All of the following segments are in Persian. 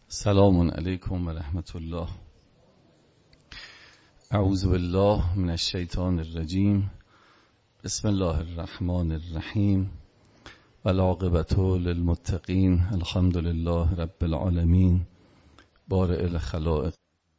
سلام علیکم و رحمت الله. اعوذ بالله من الشیطان الرجیم. بسم الله الرحمن الرحیم. والعاقبة للمتقین. الحمد لله رب العالمین. بارئ الخلائق.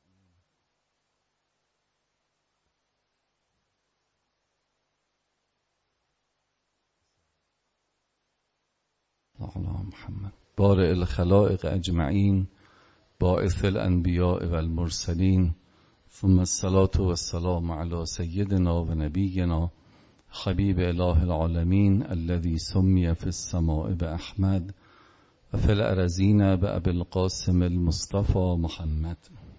محمد بارئ الخلائق اجمعین، باعث الانبیاء والمرسلین، ثم الصلاة والسلام علی سیدنا و نبینا حبیب اله العالمین الذی سمی فی السماء باحمد و فی الارضین بابی القاسم المصطفى محمد.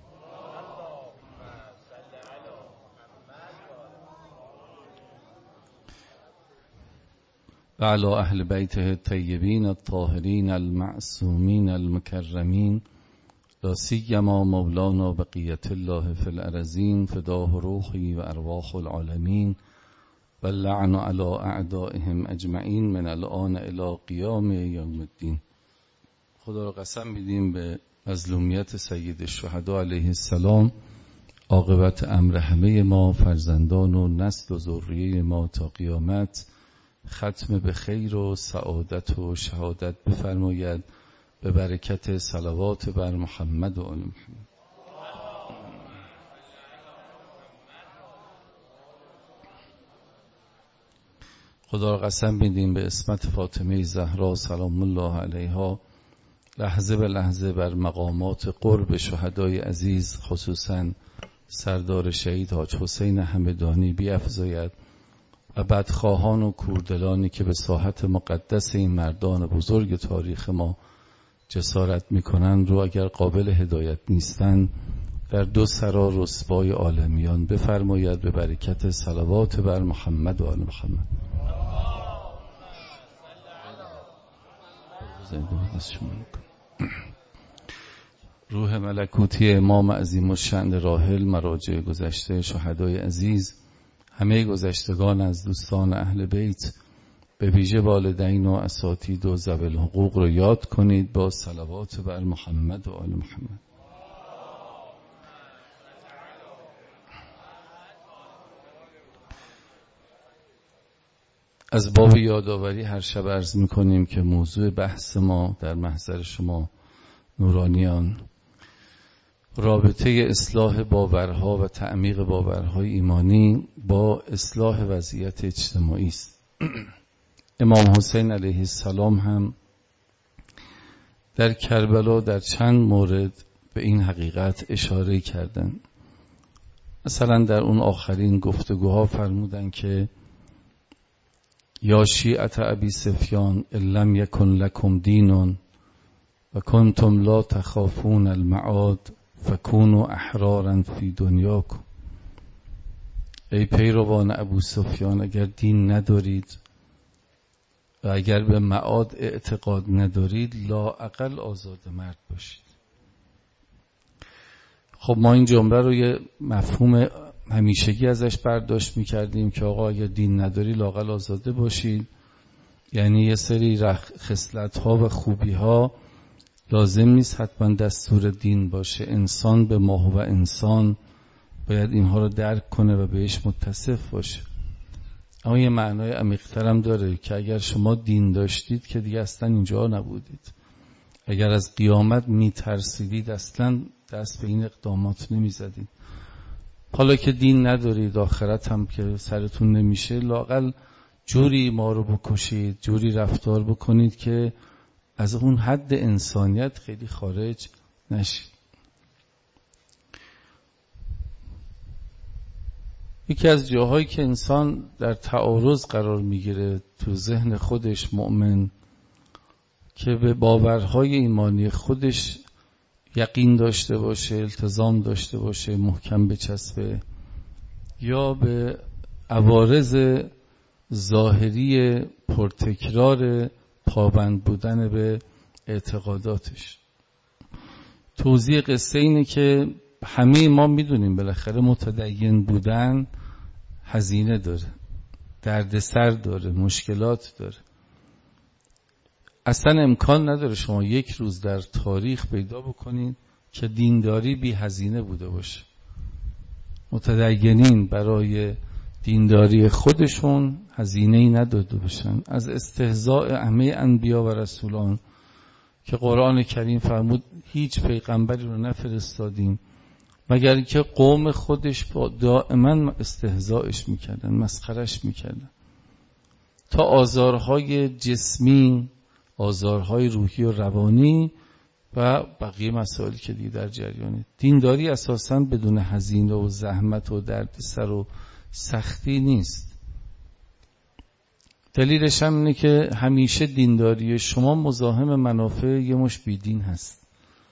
و علی اهل بیته الطیبین الطاهرین المعصومین المکرمین، لا سیما مولانا بقیت الله فی الارضین فداه روحی و ارواح العالمین و اللعن علی اعدائهم اجمعین من الان الی قیام یوم الدین. خدا را قسم میدیم به مظلومیت سید الشهدا علیه السلام، عاقبت امر همه ما، فرزندان و نسل و ذریه ما تا قیامت ختم به خیر و سعادت و شهادت بفرماید به برکت صلوات بر محمد و آل محمد. خدا را قسم میدیم به عصمت فاطمه زهرا سلام الله علیها، لحظه به لحظه بر مقامات قرب شهدای عزیز خصوصا سردار شهید حاج حسین همدانی بیفزاید و بدخواهان و کوردلانی که به ساحت مقدس این مردان بزرگ تاریخ ما جسارت میکنن رو اگر قابل هدایت نیستن در دو سرا رسوای عالمیان بفرماید به برکت صلوات بر محمد و آل محمد. روح ملکوتی امام عظیم الشأن راحل، مراجع گذشته شهدای عزیز، همه گذشتگان از دوستان اهل بیت، به ویژه والدین و اساتید و ذوی الحقوق رو یاد کنید با صلوات بر محمد و آل محمد. از باب یادآوری هر شب عرض می‌کنیم که موضوع بحث ما در محضر شما نورانیان رابطه اصلاح باورها و تعمیق باورهای ایمانی با اصلاح وضعیت اجتماعی است. امام حسین علیه السلام هم در کربلا در چند مورد به این حقیقت اشاره کردند. مثلا در اون آخرین گفتگوها فرمودن که یا شیعت ابی سفیان ان لم یکن لکم دین و کنتم لا تخافون المعاد فکونوا احرارا فی دنیاکم. ای پیروان ابو سفیان، اگر دین ندارید و اگر به معاد اعتقاد ندارید لااقل آزاد مرد باشید. خب ما این جمله رو یه مفهوم همیشگی ازش برداشت میکردیم که آقا اگر دین نداری لااقل آزاده باشید، یعنی یه سری خصلت ها و خوبی ها لازم نیست حتما دستور دین باشه، انسان به ما و انسان باید اینها رو درک کنه و بهش متصف باشه. اما یه معنای عمیق‌تر هم داره که اگر شما دین داشتید که دیگه اصلا اینجا نبودید. اگر از قیامت میترسیدید اصلا دست به این اقدامات نمیزدید. حالا که دین ندارید، آخرت هم که سرتون نمیشه، لااقل جوری ما رو بکشید، جوری رفتار بکنید که از اون حد انسانیت خیلی خارج نشید. یکی از جاهایی که انسان در تعارض قرار میگیره تو ذهن خودش مؤمن که به باورهای ایمانی خودش یقین داشته باشه، التزام داشته باشه، محکم بچسبه، یا به عوارض ظاهری پرتکرار پابند بودن به اعتقاداتش. توضیح قصه اینه که همه ما میدونیم بالاخره متدین بودن هزینه داره، دردسر داره، مشکلات داره. اصلا امکان نداره شما یک روز در تاریخ پیدا بکنید که دینداری بی هزینه بوده باشه. متدینین برای دینداری خودشون هزینه‌ای نداده باشن. از استهزاء همه انبیا و رسولان که قرآن کریم فرمود هیچ پیغمبری رو نفرستادیم مگر که قوم خودش دائما استهزاءش میکردن، مسخرش میکردن، تا آزارهای جسمی، آزارهای روحی و روانی و بقیه مسائلی که دیگه در جریانه. دینداری اساساً بدون هزینه و زحمت و دردسر و سختی نیست. دلیلش هم اینه که همیشه دینداری شما مزاحم منافع یه مش بیدین هست.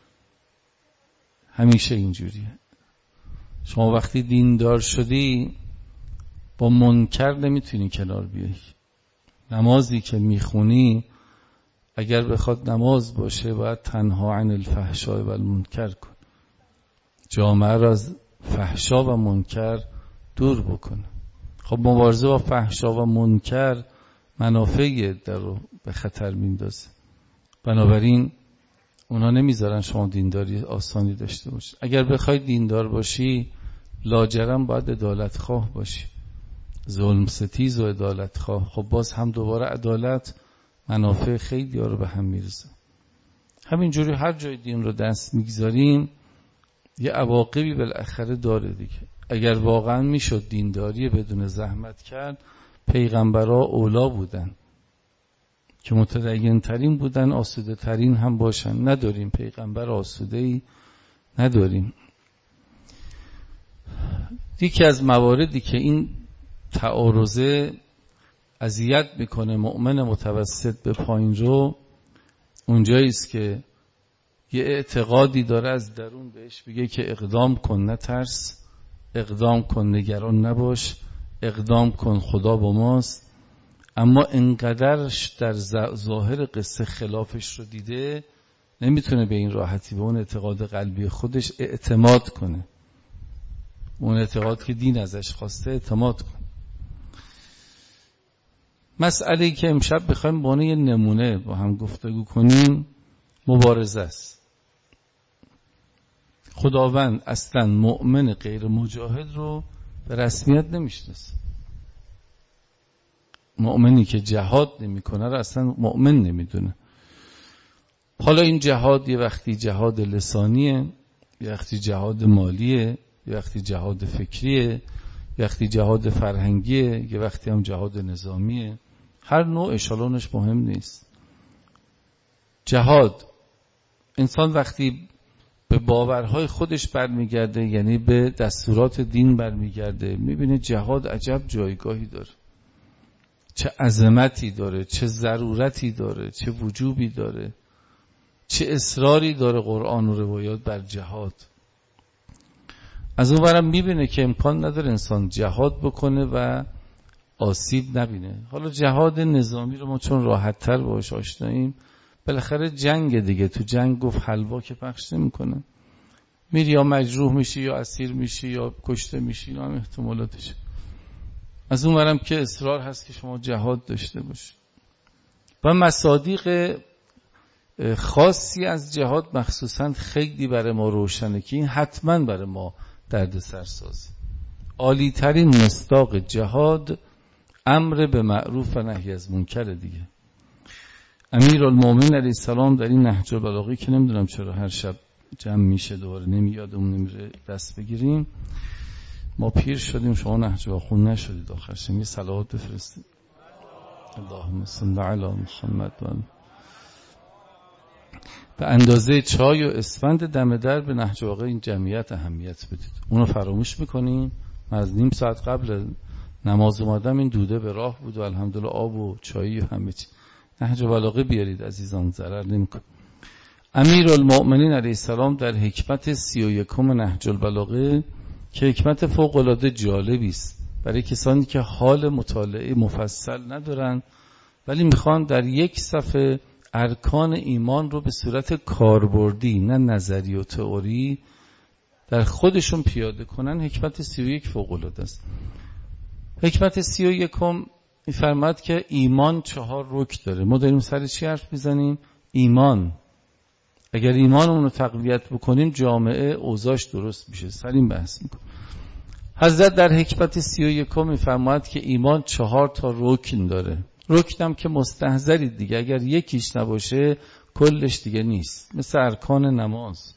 همیشه اینجوریه. شما وقتی دیندار شدی با منکر نمیتونی کنار بیایی. نمازی که میخونی اگر بخواد نماز باشه باید تنها عن الفحشاء و المنکر کن. جامعه را از فحشا و منکر دور بکنه. خب مبارزه با فحشا و منکر منافع در رو به خطر میندازه. بنابراین اونا نمیذارن شما دینداری آسانی داشته باشی. اگر بخوای دیندار باشی لاجرم باید عدالت خواه باشی، ظلم ستیز و عدالت خواه. خب باز هم دوباره عدالت منافع خیلی ها رو به هم میرسه. همینجوری هر جای دین رو دست میگذاریم یه عواقبی بالاخره داره دیگه. اگر واقعا میشد دینداری بدون زحمت کرد، پیغمبرها اولا بودن که متدین ترین بودن، آسوده ترین هم باشن. نداریم پیغمبر آسوده‌ای نداریم. یکی از مواردی که این تعارضه اذیت میکنه مؤمن متوسط به پایین رو، اونجایی است که یه اعتقادی داره از درون بهش بگه که اقدام کن نترس، اقدام کن نگران نباش، اقدام کن خدا با ماست، اما انقدرش در ظاهر قصه خلافش رو دیده نمیتونه به این راحتی به اون اعتقاد قلبی خودش اعتماد کنه. اون اعتقاد که دین ازش خواسته اعتماد کنه. مسئله‌ای که امشب بخوایم با یه نمونه با هم گفتگو کنیم مبارزه است. خداوند اصلا مؤمن غیر مجاهد رو به رسمیت نمیشناسه. مؤمنی که جهاد نمیکنه رو اصلا مؤمن نمیدونه. حالا این جهاد یه وقتی جهاد لسانیه، یه وقتی جهاد مالیه، یه وقتی جهاد فکریه، یه وقتی جهاد فرهنگیه، یه وقتی هم جهاد نظامیه. هر نوع اشالونش مهم نیست. جهاد انسان وقتی به باورهای خودش برمیگرده، یعنی به دستورات دین برمیگرده، میبینه جهاد عجب جایگاهی داره، چه عظمتی داره، چه ضرورتی داره، چه وجوبی داره، چه اصراری داره قرآن و روایات بر جهاد. از اون برم میبینه که امکان نداره انسان جهاد بکنه و آسیب نبینه. حالا جهاد نظامی رو ما چون راحت تر باش آشناییم، بالاخره جنگ دیگه، تو جنگ گفت حلوا که پخش نمیکنه، میری یا مجروح میشی یا اسیر میشی یا کشته میشی، اینا هم احتمالاتشه. از اون برم که اصرار هست که شما جهاد داشته باشی و مصادیق خاصی از جهاد مخصوصا خیلی برای ما روشنه که این حتما برای ما درد سرسازه. عالی ترین مصداق جهاد امر به معروف و نهی از منکر دیگه. امیرالمومنین علیه السلام در این نهج البلاغه که نمیدونم چرا هر شب جمع میشه دوباره نمیادمون نمیره دست بگیریم، ما پیر شدیم شما نهج خون نشدید، آخرش یه صلوات بفرستید. اللهم صل علی محمد و به اندازه چای و اسفند دم در به نهج البلاغه این جمعیت اهمیت بدید. اونو فراموش میکنیم. من از نیم ساعت قبل نماز اومدم این دوده به راه بود و الحمدلله آب و چایی و همه چی. نهج البلاغه بیارید عزیزان، ضرر نمیکنه. امیرالمؤمنین علیه السلام در حکمت 31 نهج البلاغه که حکمت فوق العاده جالبی است برای کسانی که حال مطالعه مفصل ندارن ولی میخوان در یک صفحه ارکان ایمان رو به صورت کاربردی، نه نظری و تئوری، در خودشون پیاده کنن. حکمت 31 فوق العاده است. حکمت 31 میفرماد که ایمان 4 رکن داره. ما داریم سر چی حرف میزنیم؟ ایمان. اگر ایمانمون رو تقویت بکنیم جامعه اوضاعش درست میشه. سر این بحث میکنم. حضرت در حکمت 31 میفرماد که ایمان 4 رکن داره. رکنم که مستحضرید دیگه، اگر یکیش نباشه کلش دیگه نیست. مثل ارکان نماز.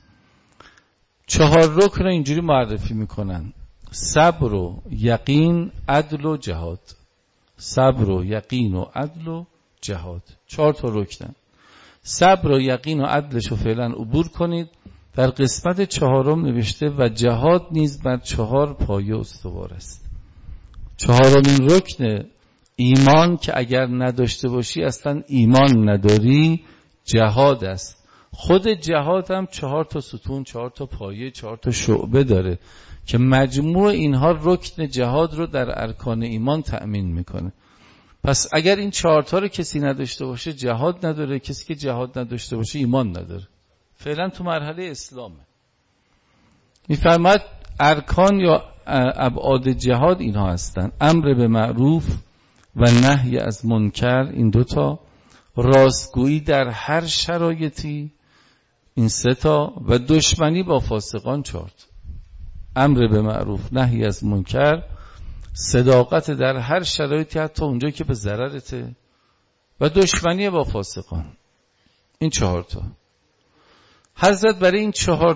4 رکن رو اینجوری معرفی میکنن: صبر و یقین، عدل و جهاد. صبر و یقین و عدل و جهاد 4 رکنن. صبر و یقین و عدلش رو فعلا عبور کنید. در قسمت 4 نوشته و جهاد نیز بر 4 پایه استوار است. 4مین رکن ایمان که اگر نداشته باشی اصلا ایمان نداری، جهاد است. خود جهاد هم 4 ستون، 4 پایه، 4 شعبه داره که مجموع اینها رکن جهاد رو در ارکان ایمان تأمین میکنه. پس اگر این 4 رو کسی نداشته باشه جهاد نداره، کسی که جهاد نداشته باشه ایمان نداره. فعلا تو مرحله اسلامه. میفرماد ارکان یا ابعاد جهاد اینها هستن: امر به معروف و نهی از منکر، این 2 راستگویی در هر شرایطی، این 3 و دشمنی با فاسقان 4. امر به معروف، نهی از منکر، صداقت در هر شرایطی حتی اونجا که به ضررته، و دشمنی با فاسقان. این 4. حضرت برای این 4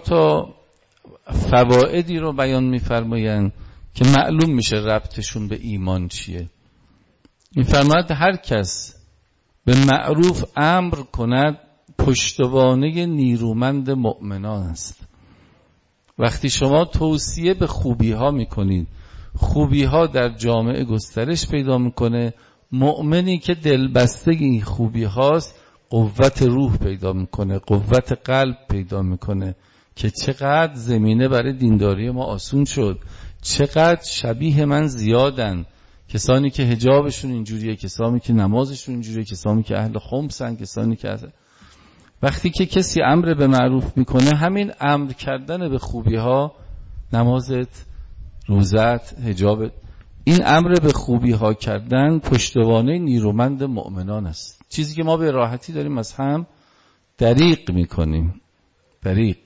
فوائدی رو بیان می‌فرمایند که معلوم میشه ربطشون به ایمان چیه. می‌فرماید هر کس به معروف امر کند پشتوانه نیرومند مؤمنان است. وقتی شما توصیه به خوبی ها میکنید، خوبی ها در جامعه گسترش پیدا میکنه. مؤمنی که دلبسته این خوبی هاست قوت روح پیدا میکنه، قوت قلب پیدا میکنه که چقدر زمینه برای دینداری ما آسون شد، چقدر شبیه من زیادن کسانی که حجابشون اینجوریه، کسانی که نمازشون اینجوریه، کسانی که اهل خمسن، کسانی که وقتی که کسی امر به معروف میکنه، همین امر کردن به خوبی ها، نمازت، روزت، حجابت، این امر به خوبی ها کردن پشتوانه نیرومند مؤمنان است. چیزی که ما به راحتی داریم از هم دریغ میکنیم. دریغ.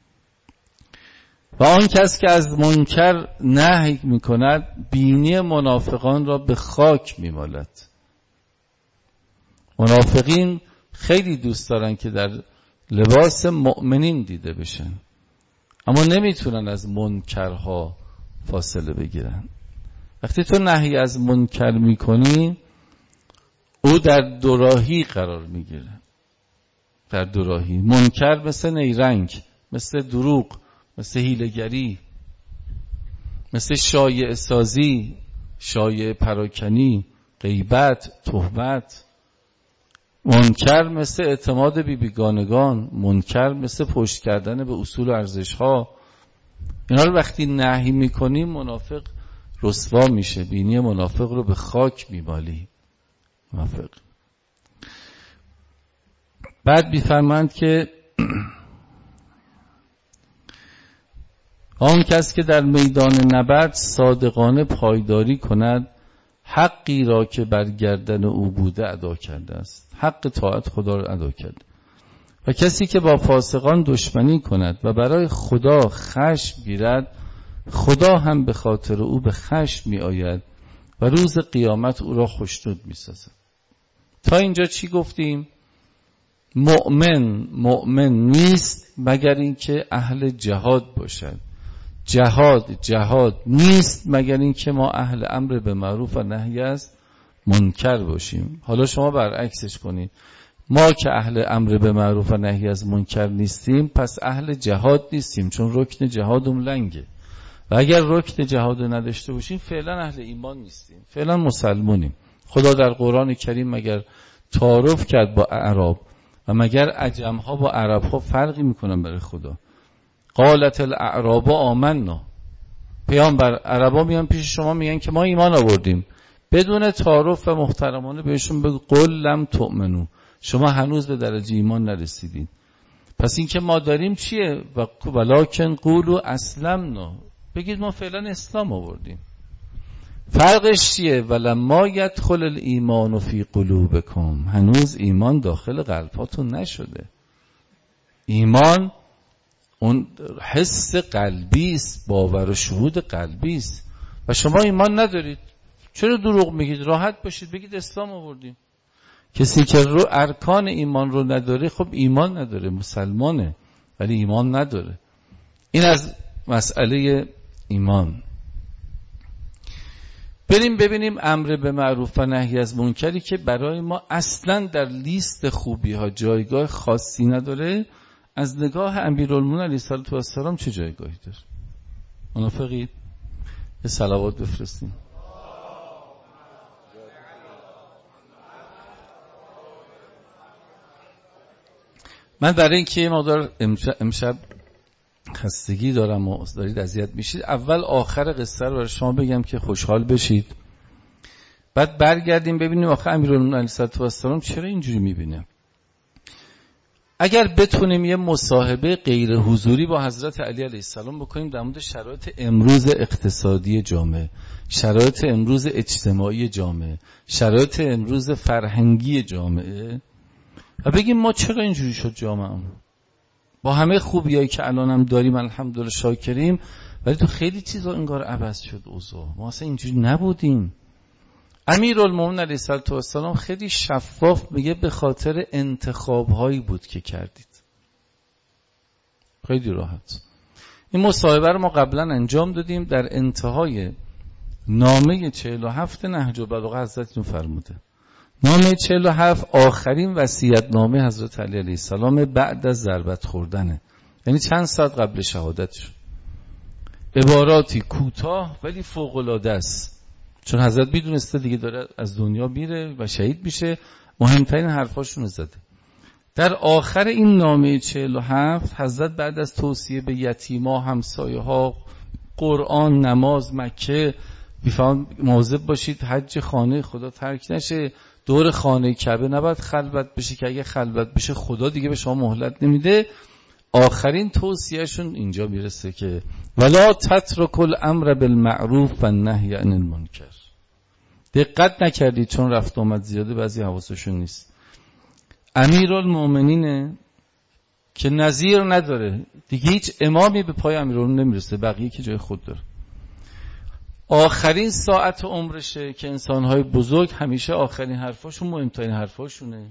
و آن کس که از منکر نهی میکند بینی منافقان را به خاک میمالد. منافقین خیلی دوست دارن که در لباس مؤمنین دیده بشن، اما نمیتونن از منکرها فاصله بگیرن. وقتی تو نهی از منکر میکنی، او در دوراهی قرار میگیره. در دوراهی. منکر مثل نیرنگ، مثل دروغ، مثل حیله‌گری، مثل شایعه سازی، شایعه پراکنی، غیبت، تهمت. منکر مثل اعتماد بیگانگان، منکر مثل پشت کردن به اصول و ارزش‌ها. اینا رو وقتی نهی میکنی منافق رسوا میشه، بینی منافق رو به خاک میمالی. منافق. بعد میفرمایند که آن کس که در میدان نبرد صادقانه پایداری کند، حقی را که بر گردن او بوده ادا کرده است. حق طاعت خدا را ادا کرد. و کسی که با فاسقان دشمنی کند و برای خدا خشم گیرد، خدا هم به خاطر او به خشم می آید و روز قیامت او را خوشنود می سازد. تا اینجا چی گفتیم؟ مؤمن نیست مگر اینکه اهل جهاد باشد. جهاد نیست مگر اینکه ما اهل امر به معروف و نهی از منکر باشیم. حالا شما برعکسش کنید. ما که اهل امر به معروف و نهی از منکر نیستیم، پس اهل جهاد نیستیم، چون رکن جهادم لنگه. و اگر رکن جهاد نداشته باشیم فعلا اهل ایمان نیستیم، فعلا مسلمونیم. خدا در قرآن کریم مگر تعارف کرد با اعراب و مگر عجم‌ها با عرب‌ها فرقی میکنن برای خدا؟ قالت الاعراب آمنا. پیامبر عربا میان پیش شما میگن که ما ایمان آوردیم، بدون تعارف و محترمانه بهشون بگو قل لم تؤمنو، شما هنوز به درجه ایمان نرسیدین. پس این که ما داریم چیه؟ ولکن قولوا اسلمنا، بگید ما فعلا اسلام آوردیم. فرقش چیه؟ ولما یدخل الایمان فی قلوبکم، هنوز ایمان داخل قلباتون نشده. ایمان اون حس قلبی است، باور و شهود قلبی است و شما ایمان ندارید. چرا دروغ میگید؟ راحت باشید بگید اسلام آوردیم. کسی که رو ارکان ایمان رو نداره خب ایمان نداره، مسلمانه ولی ایمان نداره. این از مسئله ایمان. بریم ببینیم امر به معروف و نهی از منکری که برای ما اصلا در لیست خوبی ها جایگاه خاصی نداره، از نگاه امیرالمومنین علیه السلام چه جایگاهی داره؟ منافقید؟ یه صلوات بفرستیم. من برای اینکه یه مقدار امشب خستگی دارم و دارید اذیت میشید، اول آخر قصه رو برای شما بگم که خوشحال بشید، بعد برگردیم ببینیم آخه امیرالمومنین علیه السلام چرا اینجوری میبینه. اگر بتونیم یه مصاحبه غیر حضوری با حضرت علی علیه السلام بکنیم در مورد شرایط امروز اقتصادی جامعه، شرایط امروز اجتماعی جامعه، شرایط امروز فرهنگی جامعه و بگیم ما چرا اینجوری شد جامعه، با همه خوبیایی که الان هم داریم الحمدلله شاکریم، ولی تو خیلی چیزا انگار عوض شد اوضاع، ما اصلا اینجوری نبودیم. امیرالمومنین علیه السلام خیلی شفاف میگه به خاطر انتخاب‌هایی بود که کردید. خیلی راحت. این مصاحبه رو ما قبلا انجام دادیم، در انتهای نامه 47 نهج البلاغه حضرتتون فرموده. نامه 47 آخرین وصیت نامه حضرت علی علیه السلام بعد از ضربت خوردنه، یعنی چند ساعت قبل شهادتش. عباراتی کوتاه ولی فوق‌العاده است، چون حضرت میدونسته دیگه داره از دنیا میره و شهید میشه، مهمترین حرفاشونو زده. در آخر این نامه 47 حضرت بعد از توصیه به یتیما، همسایه ها، قرآن، نماز، مکه، میفهم مواظب باشید حج خانه خدا ترک نشه، دور خانه کعبه نباید خلوت بشه که اگه خلوت بشه خدا دیگه به شما مهلت نمیده. آخرین توصیهشون اینجا میرسه که ولا تترک الامر بالمعروف و النهی عن المنکر. دقت نکردید چون رفت آمد زیاده بعضی حواسشون نیست. امیرالمومنینه که نظیر نداره دیگه، هیچ امامی به پای امیرالمومنین نمیرسه، بقیه که جای خود داره. آخرین ساعت عمرشه که انسانهای بزرگ همیشه آخرین حرفاشون مهمترین حرفاشونه.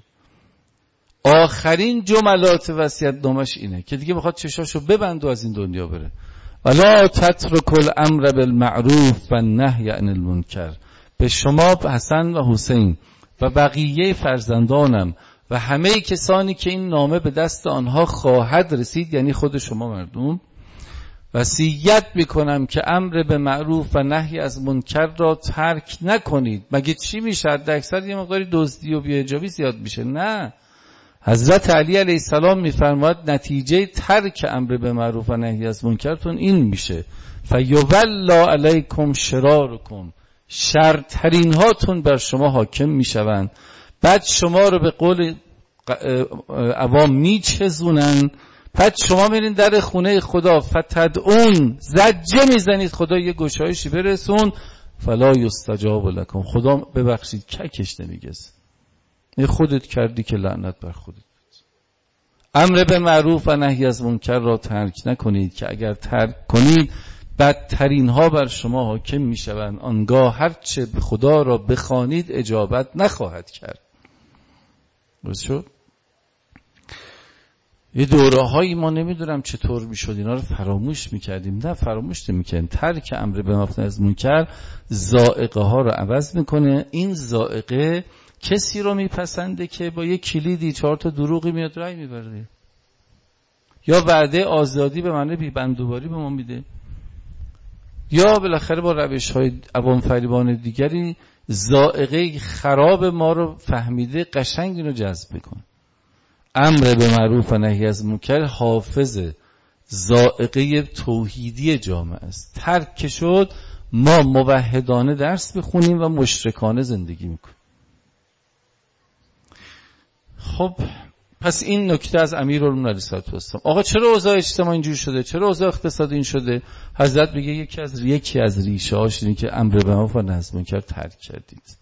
آخرین جملات وصیت‌نامش اینه که دیگه میخواد چشاشو ببند و از این دنیا بره. ولا تترک الامر بالمعروف و النهی عن المنکر. به شما حسن و حسین و بقیه فرزندانم و همه کسانی که این نامه به دست آنها خواهد رسید، یعنی خود شما مردم، وصیت میکنم که امر به معروف و نهی از منکر را ترک نکنید. مگه چی میشه؟ در اکثر یه مقداری دزدی و بی‌حجابی زیاد میشه؟ نه، حضرت علی علیه السلام میفرماید نتیجه ترک امر به معروف و نهی از منکرتون این میشه فیولا علیکم شرارکم، شرترین هاتون بر شما حاکم میشوند، بعد شما رو به قول عوام میچزونن، بعد شما میرین در خونه خدا فتدعون، زجه میزنید خدا یه گشایشی برسون، فلا یستجاب لکم، خدا ببخشید ککش نمیگز، خودت کردی که لعنت بر خودت. امر به معروف و نهی از منکر را ترک نکنید که اگر ترک کنید بدترین ها بر شما حاکم میشوند، آنگاه هرچه به خدا را بخوانید اجابت نخواهد کرد. درست شد؟ یه دوره هایی ما نمیدونم چطور میشد اینا رو فراموش میکردیم. نه، فراموش نمیکردیم. ترک امر به معروف و نهی از منکر ذائقه ها رو عوض میکنه. این ذائقه کسی رو میپسنده که با یه کلیدی 4 تا دروغی میاد رای میبره، یا وعده آزادی به معنی بی‌بندوباری به ما میده، یا بالاخره با روش‌های عوام فریبان دیگری ذائقه خراب ما رو فهمیده قشنگ اینو جذب میکنه. امر به معروف و نهی از منکر حافظ ذائقه توحیدی جامعه است. ترک شد ما موحدانه درس بخونیم و مشرکانه زندگی میکنیم. خب پس این نکته از امیرالمومنین علیه السلام. آقا چرا اوضاع اجتماعی اینجوری شده؟ چرا اوضاع اقتصادی این شده؟ حضرت میگه یکی از ریشه هاش اینه که امر به معروف و نهی از منکر ترک کردید.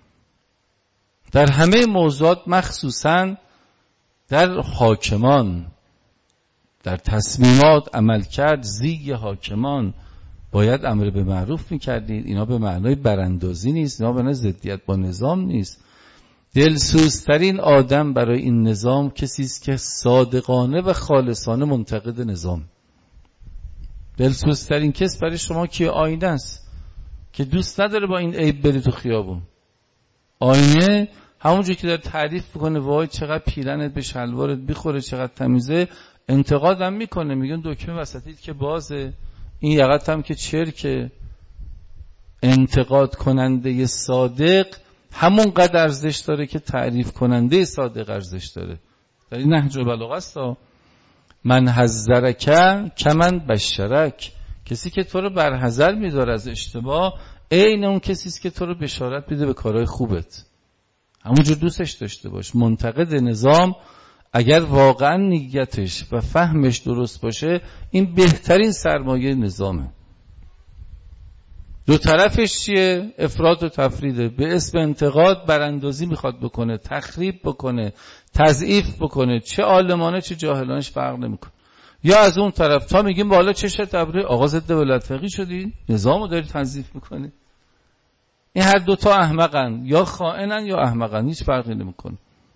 در همه موضوعات، مخصوصاً در حاکمان، در تصمیمات عمل کرد زیگ حاکمان باید امر به معروف میکردید. اینا به معنای براندازی نیست، اینا به معنای ضدیت با نظام نیست. دلسوزترین آدم برای این نظام کسی است که صادقانه و خالصانه منتقد نظام. دلسوزترین کس برای شما که آینه است، که دوست نداره با این عیب بری تو خیابون. آینه همونجور که داره تعریف بکنه وای چقدر پیرنت به شلوارت بخوره، چقدر تمیزه، انتقاد هم میکنه، میگن دکمه وسطیت که بازه، این یقت هم که چرکه. انتقاد کننده صادق همون قدر ارزش داره که تعریف کننده صادق ارزش داره. در این نهج البلاغه است من حذرک کمن بشرک، کسی که تو رو برحذر میداره از اشتباه عین اون کسی است که تو رو بشارت میده به کارهای خوبت. همونجور دوستش داشته باش. منتقد نظام اگر واقعا نیتش و فهمش درست باشه، این بهترین سرمایه نظامه. دو طرفش چیه؟ افراط و تفریده. به اسم انتقاد براندازی میخواد بکنه، تخریب بکنه، تضعیف بکنه، چه عالمانه چه جاهلانش فرق نمیکنه. یا از اون طرف تا میگیم بالا چشه تبره، آقا ضد ولایت فقیه شدی، نظامو داری تضعیف میکنی. این هر دوتا احمقن، یا خائنن یا احمقن، هیچ فرقی نمیکنه.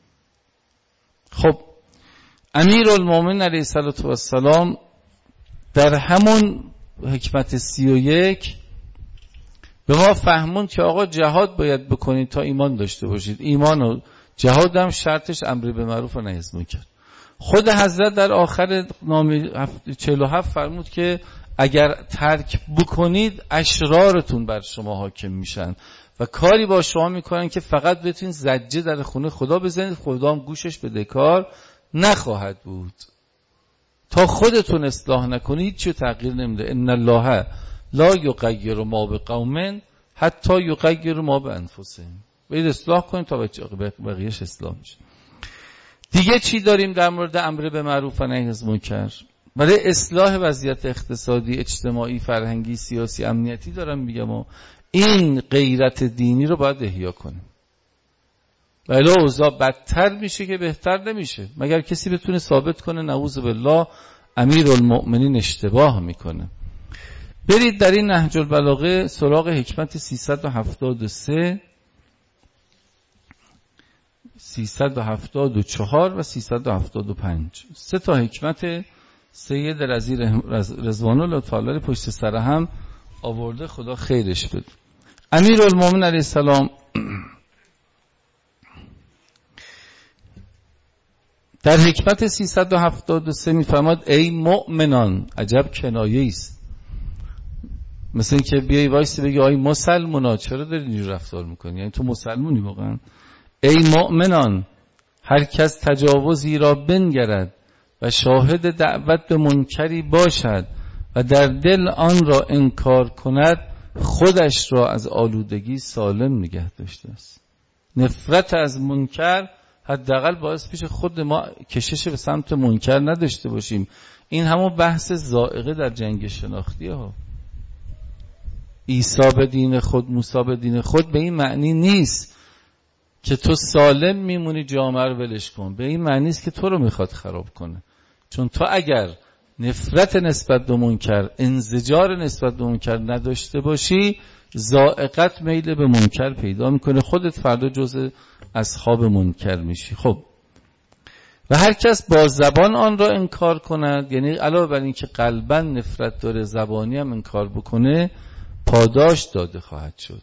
خب امیرالمومنین علیه السلام در همون حکمت 31 به ما فهمون که آقا جهاد باید بکنید تا ایمان داشته باشید. ایمان و جهاد هم شرطش امر به معروف و نهی از منکر. خود حضرت در آخر نامه 47 فرمود که اگر ترک بکنید اشرارتون بر شما حاکم میشن و کاری با شما میکنن که فقط بتونید زجه در خونه خدا بزنید، خدا هم گوشش بده کار نخواهد بود. تا خودتون اصلاح نکنید چی تغییر نمیده. ان الله لا یغیر ما بقوم حتی یغیر ما بانفسهم. باید اصلاح کنید تا بقیه‌اش اصلاح میشه. دیگه چی داریم در مورد امر به معروف و نهی از منکر؟ برای اصلاح وضعیت اقتصادی، اجتماعی، فرهنگی، سیاسی، امنیتی دارم میگم و این غیرت دینی رو باید احیا کنیم. ولی اوضاع بدتر میشه که بهتر نمیشه، مگر کسی بتونه ثابت کنه نعوذ بالله امیرالمؤمنین اشتباه میکنه. برید در این نهج البلاغه سراغ حکمت 373 374 و 375. سه تا حکمت سید رضی رضوان الله تعالی پشت سر هم آورده، خدا خیرش بده. امیرالمومنین علیه السلام در حکمت 373 میفرماد ای مؤمنان، عجب کنایه است. مثل این که بیایی وایسی بگی آی مسلمونا چرا داری اینجور رفتار میکنی؟ یعنی تو مسلمونی واقعا؟ ای مؤمنان، هر کس تجاوزی را بنگرد و شاهد دعوت به منکری باشد و در دل آن را انکار کند، خودش را از آلودگی سالم نگه داشته است. نفرت از منکر حداقل باعث پیش خود ما کشش به سمت منکر نداشته باشیم. این همون بحث ذائقه در جنگ شناختی ها. عیسی به دین خود، موسی به دین خود، به این معنی نیست که تو سالم میمونی جامعه رو ولش کن. به این معنی است که تو رو میخواد خراب کنه. چون تو اگر نفرت نسبت به منکر، انزجار نسبت به منکر نداشته باشی، ذائقت میل به منکر پیدا میکنه، خودت فردا جزء اصحاب منکر میشی. خب و هر کس با زبان آن را انکار کند، یعنی علاوه بر این که قلباً نفرت داره زبانی هم انکار بکنه، پاداش داده خواهد شد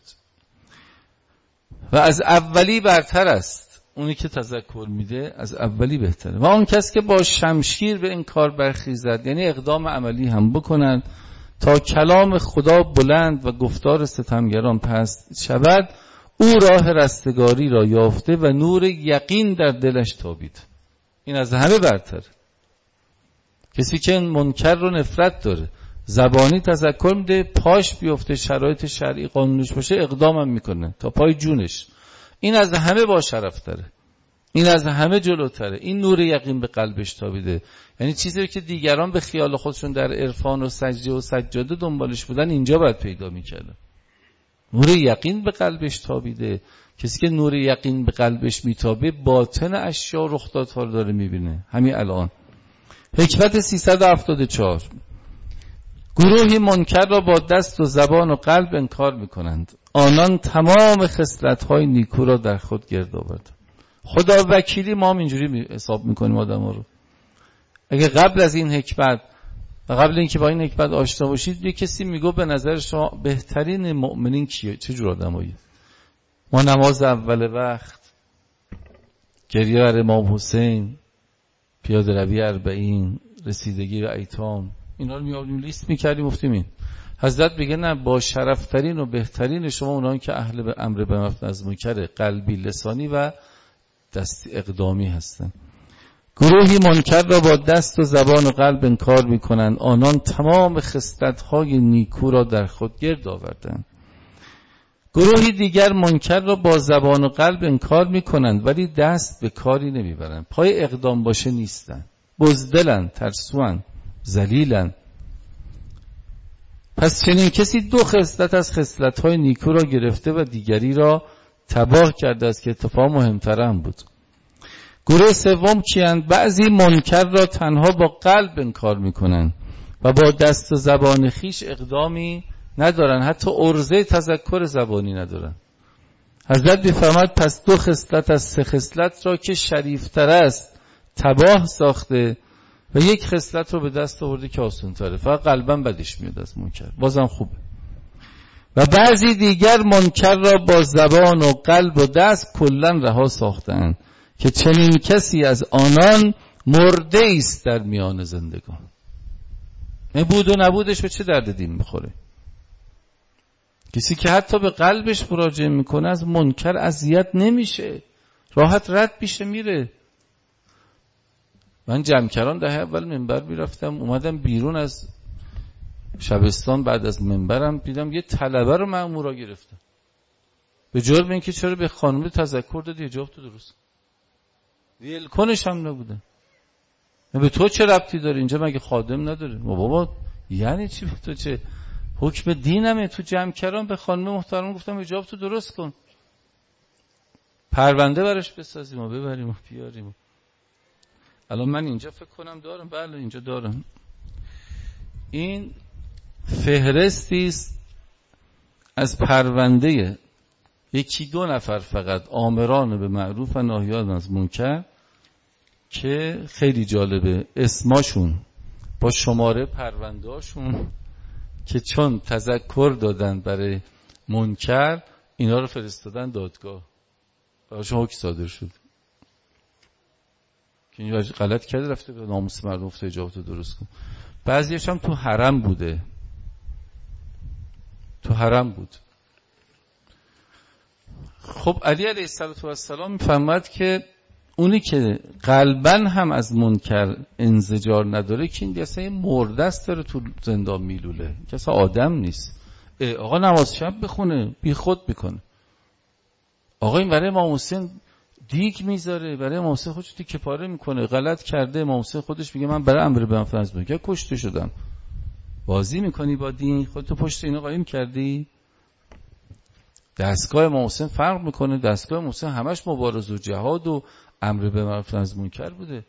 و از اولی برتر است. اونی که تذکر میده از اولی بهتره. و اون کس که با شمشیر به این کار برخیزد، یعنی اقدام عملی هم بکنند تا کلام خدا بلند و گفتار ستمگران پست شود، او راه رستگاری را یافته و نور یقین در دلش تابید. این از همه برتره. کسی که منکر رو نفرت داره، زبانی تذکر میده، پاش بیفته، شرایط شرعی قانونش باشه، اقدامم میکنه تا پای جونش. این از همه با شرف داره. این از همه جلوتره. این نور یقین به قلبش تابیده. یعنی چیزی که دیگران به خیال خودشون در عرفان و سجده و سجاده دنبالش بودن اینجا باید پیدا میکردن. نور یقین به قلبش تابیده. کسی که نور یقین به قلبش میتابه باطن اشیا و رخدادها رو داره میبینه. همین الان حکمت 374 گروهی منکر را با دست و زبان و قلب انکار میکنند، آنان تمام خصلت‌های نیکو را در خود گرد آورد. خدا وکیلی ما هم اینجوری حساب میکنیم آدم ها رو. اگه قبل از این حکمت و قبل اینکه با این حکمت آشنا باشید یه کسی میگو به نظر شما بهترین مؤمنین کیه؟ چه جور آدمایی؟ ما نماز اول وقت، گریه بر امام حسین، پیاده روی 40، رسیدگی و ایتام، اینا رو می‌آوردیم لیست می‌کردیم گفتیم این. حضرت میگه نه، با شرفترین و بهترین شما اونایی که اهل به امر به معروف از منکر قلبی، لسانی و دستی اقدامی هستن. گروهی منکر را با دست و زبان و قلب انکار می‌کنند، آنان تمام خصلت‌های نیکو را در خود گرد آوردند. گروهی دیگر منکر را با زبان و قلب انکار می‌کنند ولی دست به کاری نمی‌برند. پای اقدام باشه نیستن، بزدلن، ترسوان، ذلیلن. پس چنین کسی دو خصلت از خصلت‌های نیکو را گرفته و دیگری را تباه کرده است که اتفاق مهمتر هم بود. گروه سوم کیند؟ بعضی منکر را تنها با قلب انکار می‌کنند و با دست و زبان خیش اقدامی ندارن، حتی عرضه تذکر زبانی ندارن. حضرت می‌فرماید پس دو خصلت از سه خصلت را که شریفتر است تباه ساخته و یک خصلت رو به دست آورده که آسان‌تره. فقط قلباً بدش میاد از منکر، بازم خوبه. و بعضی دیگر منکر را با زبان و قلب و دست کلاً رها ساختند که چنین کسی از آنان مرده است در میان زندگان. بود و نبودش به چه درد دین میخوره؟ کسی که حتی به قلبش مراجعه میکنه از منکر اذیت نمیشه، راحت رد میشه میره. من جمکران دهه اول منبر میرفتم، اومدم بیرون از شبستان بعد از منبرم دیدم یه طلبه رو مأمورا گرفتم به جرم اینکه چرا به خانم تذکر دادی حجاب تو درست ویل کنش هم نبوده. به تو چه ربطی داره؟ اینجا مگه خادم نداره؟ بابا یعنی چی؟ به تو چه؟ حکم دینمه. تو جمکران به خانم محترم گفتم حجاب تو درست کن، پرونده براش بسازیم و ببریم و بیاریم. الان من اینجا فکر کنم دارم، بله اینجا دارم. این فهرستی است از پرونده یکی دو نفر فقط آمران به معروف و ناهیان از منکر که خیلی جالبه، اسماشون با شماره پروندهاشون که چون تذکر دادن برای منکر اینا رو فرستادن دادگاه، براشون حکم صادر شد که این غلط کرده رفته به ناموس مردم گفته حجابتو درست کن. بعضیش هم تو حرم بوده، تو حرم بود. خب علی علیه السلام میفهمد که اونی که قلباً هم از منکر انزجار نداره که این اصلا مرده است داره تو زندان میلوله، که اصلا آدم نیست. آقا نماز شب بخونه بی خود میکنه، آقا این برای امام حسین دیگ میذاره، برای امام حسین خودش تیکه پاره میکنه، غلط کرده. امام حسین خودش میگه من برای امر به معروف از منکر کشته شدم. بازی میکنی با دین؟ خودتو پشت اینا قایم کردی. دستگاه امام حسین فرق میکنه، دستگاه امام حسین همش مبارزه و جهاد و امر به معروف از منکر بوده.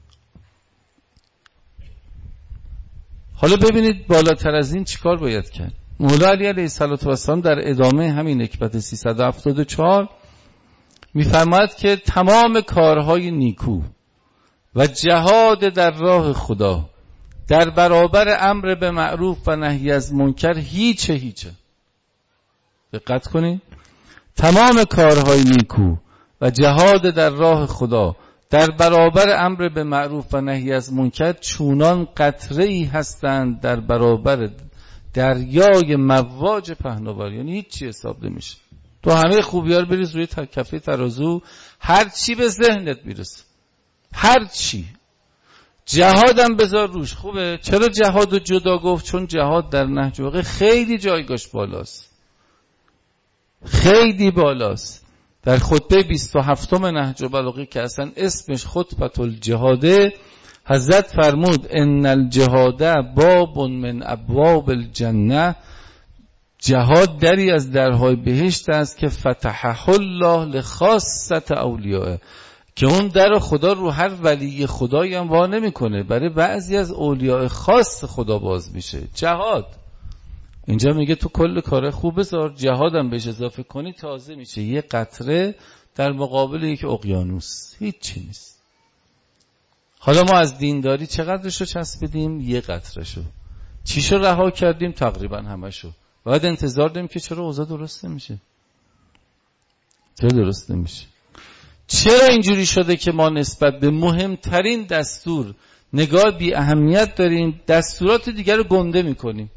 حالا ببینید بالاتر از این چیکار باید کرد. مولا علی علیه السلام در ادامه همین حکمت 374 میفرماید که تمام کارهای نیکو و جهاد در راه خدا در برابر امر به معروف و نهی از منکر هیچه. دقت کنید، تمام کارهای نیکو و جهاد در راه خدا در برابر امر به معروف و نهی از منکر چونان قطره‌ای هستند در برابر دریای مواج پهناور، یعنی هیچی حساب نمیشه. تو همه خوبی‌ها رو بریز روی کفه ترازو، هر چی به ذهنت میرسه، هر چی. جهادم بذار روش، خوبه. چرا جهاد رو جدا گفت؟ چون جهاد در نهج واقع خیلی جایگاهش بالاست، خیلی بالاست. در خطبه 27 نهج البلاغه که اصلا اسمش خطبه الجهاده، حضرت فرمود ان الجهاد باب من ابواب الجنه، جهاد دری از درهای بهشت است که فتحه الله لخاصه اولیاء، که اون در خدا رو هر ولی خدایی هم وا نمیکنه، برای بعضی از اولیاء خاص خدا باز میشه. جهاد اینجا میگه تو کل کار خوب بذار، جهادم بهش اضافه کنی تازه میشه یه قطره در مقابل یک اقیانوس، هیچ چی نیست. حالا ما از دینداری چقدرشو چسبیدیم؟ یه قطرهشو. چیشو رها کردیم؟ تقریبا همشو. باید انتظار داریم که چرا اوضاع درست نمیشه؟ چرا درست نمیشه؟ چرا اینجوری شده که ما نسبت به مهمترین دستور نگاه بی اهمیت داریم، دستورات دیگر رو گنده میکنیم؟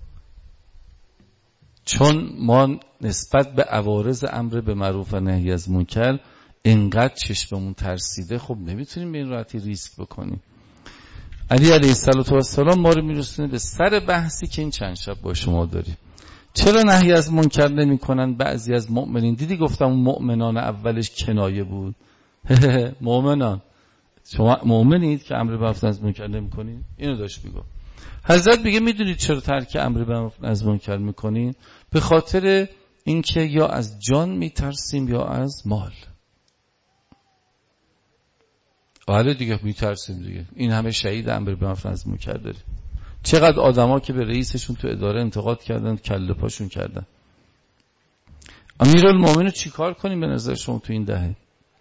چون ما نسبت به عوارض امر به معروف و نهی از منکر انقدر چشممون ترسیده، خب نمیتونیم به این راحتی ریسک بکنیم. علی علیه السلام ما رو میرسونه به سر بحثی که این چند شب با شما داریم. چرا نهی از منکر نمی کنن بعضی از مؤمنین؟ دیدی گفتم اون مؤمنان اولش کنایه بود. مؤمنان، شما مؤمنید که امر به معروف از منکر نمی کنید؟ اینو داشت میگه. حضرت میگه میدونید چرا ترک امر به معروف از منکر میکنین؟ به خاطر اینکه یا از جان میترسیم یا از مال. حالا دیگه میترسیم دیگه، این همه شهید امر به معروف از منکر داریم. چقدر آدما که به رئیسشون تو اداره انتقاد کردن کله پاشون کردن. امیرالمومنین چی کار کنیم به نظر شما تو این دهه؟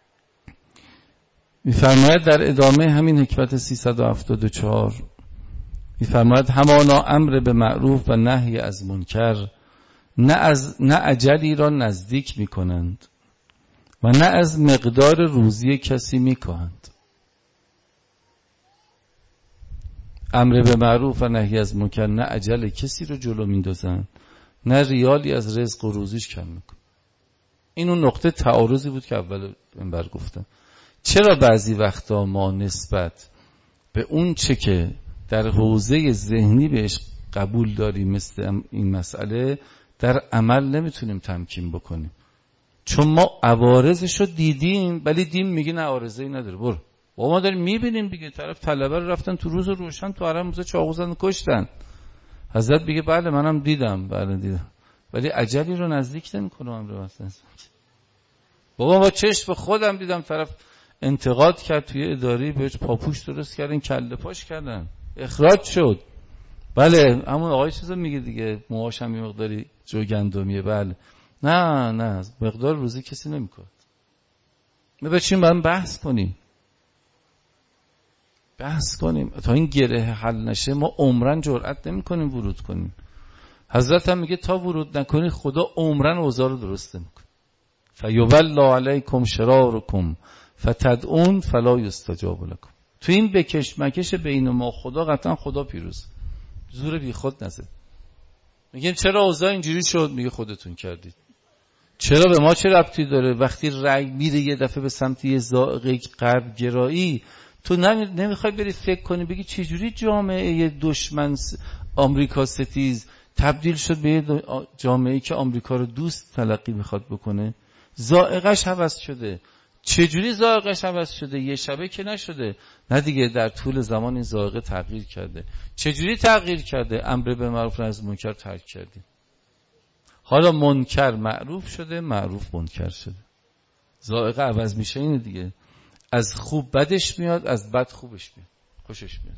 میفرماید در ادامه همین حکمت 374 میفرماید همانا امر به معروف و نهی از منکر نه اجلی را نزدیک میکنند و نه از مقدار روزی کسی میکاهند. امر به معروف و نهی از منکر نه اجل کسی رو جلو میندازن، نه ریالی از رزق و روزیش کم میکن. این اون نقطه تعارضی بود که اول منبر گفتم. چرا بعضی وقتا ما نسبت به اون چه که در حوزه ذهنی بهش قبول داریم مثل این مسئله، در عمل نمیتونیم تمکین بکنیم؟ چون ما عوارضش رو دیدیم، ولی دین میگه نه عارضه‌ای نداره، برو. و ما داریم میبینیم دیگه، طرف طلبه رو رفتن تو روز روشن تو حرم موزه چاقو زدن کشتن. حضرت میگه بله منم دیدم، بله دیدم، ولی اجلی رو نزدیک نمی‌کنه امر مثلا. بابا با چشم خودم دیدم طرف انتقاد کرد توی اداری، بهش پاپوش درست کردن، کله پاش کردن، اخراج شد. بله همون آقای چیزا میگه دیگه، موهاش هم یه مقداری جو گندمیه. بله نه مقدار روزی کسی نمیکنه. ما بچیم با هم بحث کنیم تا این گره حل نشه. ما عمرن جرئت نمی‌کنیم ورود کنیم. حضرت هم میگه تا ورود نکنی خدا عمرن اوضاع رو درست نمی‌کنه. فیوالله علیکم شرارکم فتدعون فلا یستجاب لکم. تو این بکش مکش بین ما خدا، قطعا خدا پیروز، زور بی خود نزد. میگیم چرا اوضاع اینجوری شد؟ میگه خودتون کردید. چرا به ما چه ربطی داره؟ وقتی رأی میره یه دفعه به سمت یه ذائقه غرب گرایی، تو نمیخوای بری فکر کنی بگی چجوری جامعه دشمن آمریکا ستیز تبدیل شد به یه جامعه‌ای که آمریکا رو دوست تلقی میخواد بکنه؟ ذائقه‌اش عوض شده. چجوری ذائقه‌اش عوض شده؟ یه شبه که نشده، نه دیگه، در طول زمان این ذائقه تغییر کرده. چجوری تغییر کرده؟ امر به معروف و نهی از منکر ترک کردیم. حالا منکر معروف شده، معروف منکر شده. ذائقه عوض میشه، اینه دیگه. از خوب بدش میاد، از بد خوبش میاد، خوشش میاد.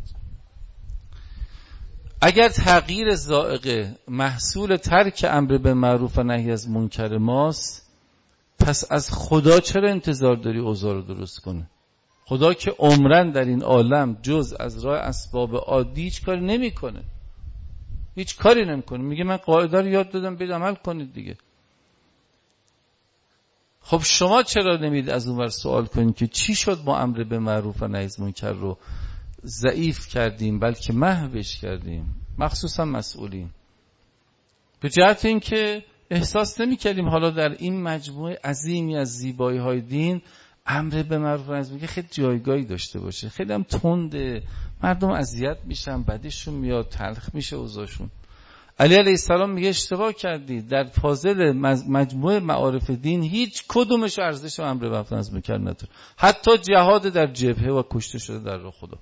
اگر تغییر ذائقه محصول ترک امر به معروف و نهی از منکر ماست، پس از خدا چرا انتظار داری اوضاع رو درست کنه؟ خدا که عمرن در این عالم جز از راه اسباب عادی هیچ کاری نمیکنه. هیچ کاری نمیکنه. میگه من قاعده رو یاد دادم برید عمل کنید دیگه. خب شما چرا نمید از اونور سوال کنید که چی شد ما امر به معروف و نهی از منکر رو ضعیف کردیم، بلکه محوش کردیم، مخصوصا مسئولین، به جهت این که احساس نمی کردیم حالا در این مجموعه عظیمی از زیبایی های دین امر به معروف و نهی از منکر خیلی جایگاهی داشته باشه. خیلی هم تنده، مردم اذیت میشن، بدشون میاد، تلخ میشه اوضاعشون. علی علیه السلام میگه اشتباه کردید، در فاضل مجموعه معارف دین هیچ کدومش ارزش امر به معروف و نهی از منکر نداره، حتی جهاد در جبهه و کشته شده در راه خدا.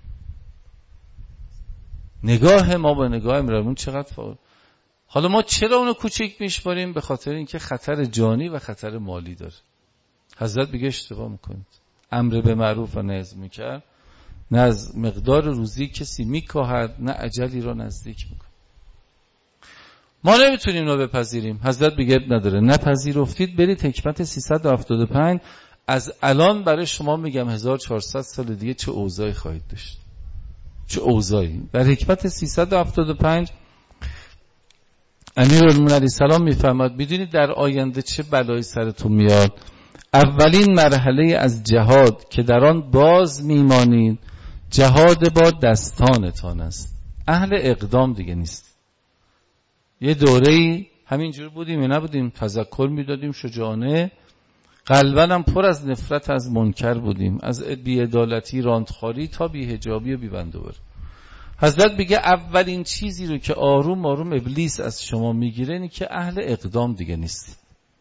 نگاه ما با نگاه امیرالمومنین چقدر فرق. حالا ما چرا اونو کوچیک میشماریم؟ به خاطر اینکه خطر جانی و خطر مالی داره. حضرت میگه اشتباه میکنید. امر به معروف و نهی از منکر نه از مقدار روزی کسی میکاهد، نه اجلی را نزدیک میکنه. ما نمیتونیم رو بپذیریم. حضرت میگه نداره، نپذیرفتید برید حکمت 375. از الان برای شما میگم 1400 سال دیگه چه اوضاعی خواهید داشت، چه اوضاعی. در حکمت 375 امیرالمومنین علیه السلام میفرماد میدونید در آینده چه بلایی سرتون میاد؟ اولین مرحله از جهاد که در آن باز میمانید جهاد با دستانتان است. اهل اقدام دیگه نیست. یه دوره‌ای همینجور بودیم یا نبودیم، تذکر میدادیم شجاعانه، قلباً هم پر از نفرت از منکر بودیم، از بی‌عدالتی، راندخواری تا بی‌حجابی و بی‌بندوبر. حضرت میگه اولین چیزی رو که آروم آروم ابلیس از شما میگیره اینه که اهل اقدام دیگه نیست.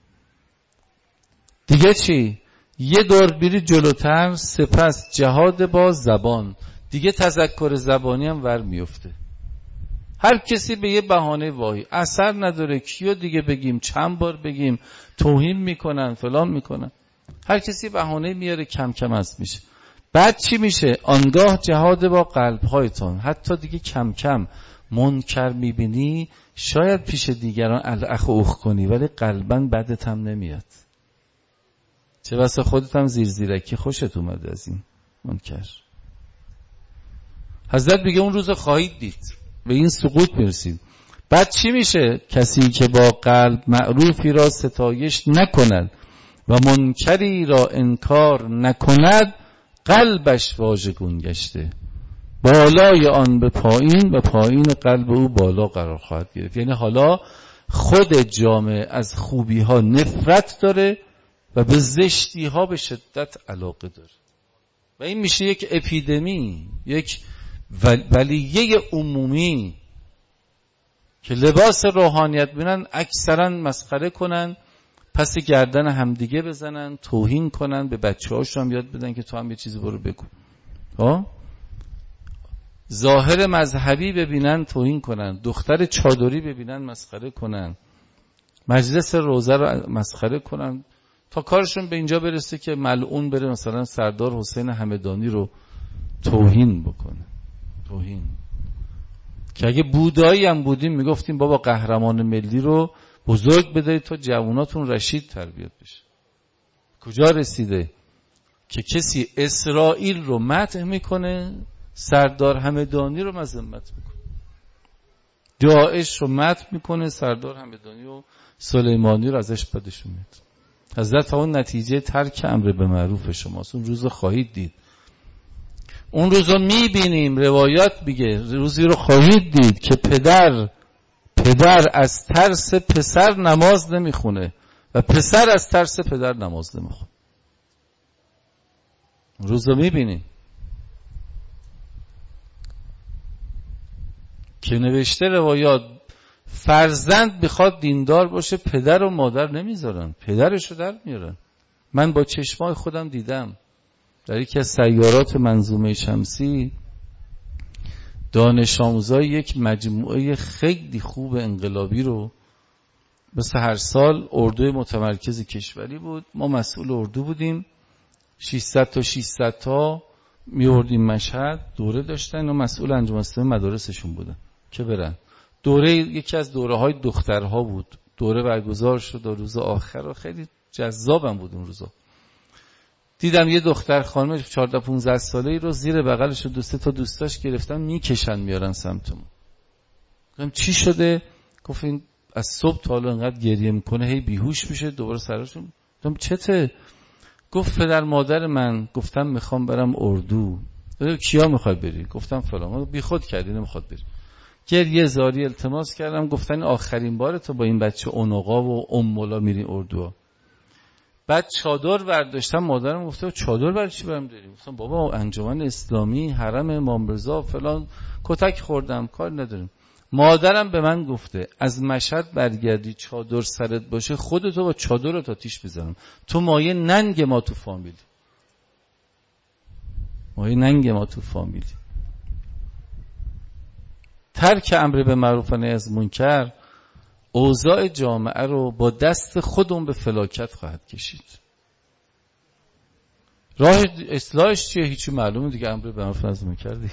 دیگه چی؟ یه دور بیری جلوتر، سپس جهاد با زبان. دیگه تذکر زبانی هم ور میفته. هر کسی به یه بهانه واهی، اثر نداره کیو دیگه بگیم، چند بار بگیم، توهین میکنن، فلان میکنن، هر کسی بهانه میاره، کم کم از میشه. بعد چی میشه؟ آنگاه جهاد با قلبهایتان. حتی دیگه کم کم منکر میبینی، شاید پیش دیگران الاخ و اخ کنی، ولی قلباً بدت هم نمیاد. چه بسا خودت هم زیر زیرکی خوشت اومده از این منکر. حضرت میگه اون روز خواهید دید، به این سقوط میرسید. بعد چی میشه؟ کسی که با قلب معروفی را ستایش نکند و منکری را انکار نکند، قلبش واژگون گشته، بالای آن به پایین و پایین قلب او بالا قرار خواهد گرفت. یعنی حالا خود جامعه از خوبی ها نفرت داره و به زشتی ها به شدت علاقه داره و این میشه یک اپیدمی، یک ولیه عمومی که لباس روحانیت بینن اکثرا مسخره کنن، پس گردن همدیگه بزنن، توهین کنن، به بچه هاشون هم یاد بدن که تو هم یه چیزی برو بگو. ظاهر مذهبی ببینن توهین کنن، دختر چادری ببینن مسخره کنن، مجلس روزه رو مسخره کنن، تا کارشون به اینجا برسه که ملعون بره مثلا سردار حسین همدانی رو توهین بکنه. توهین که اگه بودایی هم بودیم میگفتیم بابا قهرمان ملی رو بزرگ بدهید تا جواناتون رشید تربیت بشه. کجا رسیده که کسی اسرائیل رو مدح میکنه، سردار همدانی رو مذمت میکنه، داعش رو مدح میکنه، سردار همدانی و سلیمانی رو ازش بدش میاد. حضرت اون نتیجه ترک امر به معروف شماست. اون روز خواهید دید، اون روز رو میبینیم، روایات میگه روزی رو خواهید دید که پدر از ترس پسر نماز نمیخونه و پسر از ترس پدر نماز نمیخونه. اون روز رو میبینیم که نوشته روایات فرزند بخواد دیندار باشه پدر و مادر نمیذارن، پدرش رو در میارن. من با چشمای خودم دیدم در یکی از سیارات منظومه شمسی دانش آموزای یک مجموعه خیلی خوب انقلابی رو، مثل هر سال اردوی متمرکز کشوری بود، ما مسئول اردو بودیم، 600 تا میوردیم مشهد، دوره داشتن و مسئول انجام اسلامی مدارسشون بودن که برن دوره. یکی از دوره های دخترها بود، دوره برگزار شد روز آخر و خیلی جذابم بود اون روزا. دیدم یه دختر خانم 14-15 ساله‌ای رو زیر بغلش 2-3 تا دوستاش گرفتن میکشن میارن سمتمون. گفتم چی شده؟ گفت این از صبح تا حالا انقدر گریه میکنه هی بیهوش میشه دوباره سرشون. گفتم چته؟ گفت پدر مادر من گفتم میخوام برم اردو. کیا میخوای بری؟ گفتم فلان. بیخود کردی نمیخواد بری. گریه زاری التماس کردم، گفتن آخرین بار تو با این بچه اونقا و امولا میری اردو. بعد چادر برداشتم، مادرم گفته چادر برای چی برم داری؟ گفتم بابا انجمن اسلامی حرم امام رضا فلان، کتک خوردم کار نداریم. مادرم به من گفته از مشهد برگردی چادر سرت باشه خودتو با چادرت آتیش بزنم. تو مایه ننگ ما تو فامیلی، مایه ننگ ما تو فامیلی. ترک امر به معروف و نهی از منکر اوضاع جامعه رو با دست خودمون به فلاکت خواهد کشید. راه اصلاحش چیه؟ هیچی معلومه دیگه، امر به معروف و نهی از منکر دیگه.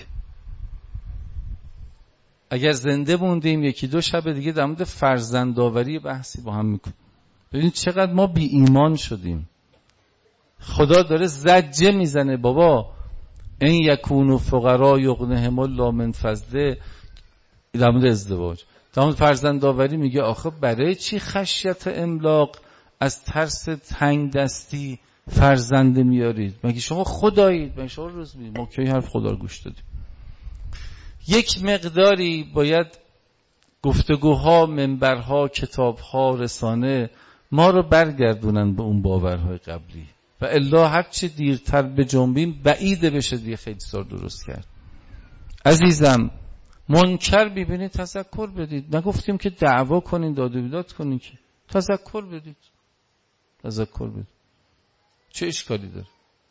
اگر زنده موندیم یکی دو شب دیگه در مورد فرزندآوری بحثی با هم میکنیم. ببینید چقدر ما بی ایمان شدیم. خدا داره زجه میزنه بابا این یکونو فقرا یغنهم الله من فضله. در مورد ازدواج، در مورد فرزندآوری میگه آخه برای چی خشیت املاق، از ترس تنگ دستی فرزند میارید؟ مگه شما خدایید؟ مگه شما روز میدید؟ ما کی حرف خدا رو گوش دادیم؟ یک مقداری باید گفتگوها، منبرها، کتابها، رسانه ما رو برگردونن به اون باورهای قبلی و الا هر چه دیرتر به جنبیم بعیده بشه دیگه خیلی سال درست کرد. عزیزم منکر ببینید تذکر بدید. نگفتیم که دعوا کنین داد و بیداد کنین، که تذکر بدید. تذکر بدید چه اشکالی داره؟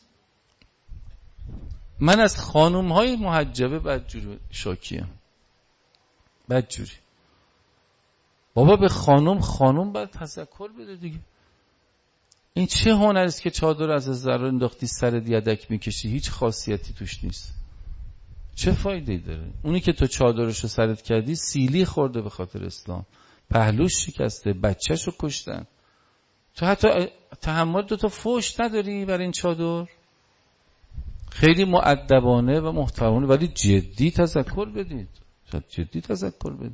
من از خانوم های محجبه بدجوری شاکیم، بدجوری. بابا به خانوم باید تذکر بده دیگه. این چه هنری است که چادر از ذره انداختی سرت یدک میکشی، هیچ خاصیتی توش نیست. چه فایده‌ای داره؟ اونی که تو چادرشو سرت کردی سیلی خورده به خاطر اسلام، پهلوش شکسته، بچه‌شو کشتن، تو حتی تحمل تو فوش نداری برای این چادر. خیلی مؤدبانه و محترمانه ولی جدی تذکر بدید، جدی تذکر بدید.